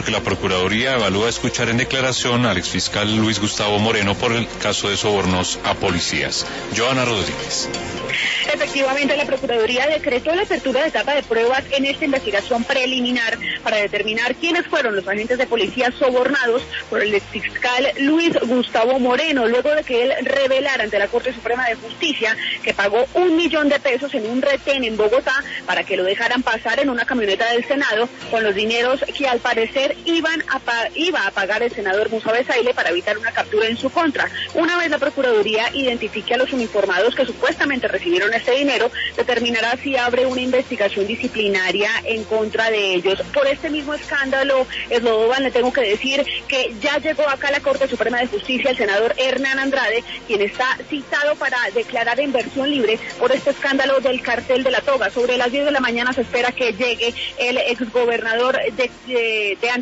porque la Procuraduría evalúa escuchar en declaración al exfiscal Luis Gustavo Moreno por el caso de sobornos a policías. Joana Rodríguez. Efectivamente, la Procuraduría decretó la apertura de etapa de pruebas en esta investigación preliminar para determinar quiénes fueron los agentes de policía sobornados por el exfiscal Luis Gustavo Moreno, luego de que él revelara ante la Corte Suprema de Justicia que pagó $1.000.000 en un retén en Bogotá para que lo dejaran pasar en una camioneta del Senado con los dineros que al parecer iba a pagar el senador Musa Bezaile para evitar una captura en su contra. Una vez la Procuraduría identifique a los uniformados que supuestamente recibieron este dinero, determinará si abre una investigación disciplinaria en contra de ellos. Por este mismo escándalo, Slobodan, le tengo que decir que ya llegó acá a la Corte Suprema de Justicia el senador Hernán Andrade, quien está citado para declarar en versión libre por este escándalo del cartel de la toga. Sobre las 10 de la mañana se espera que llegue el exgobernador de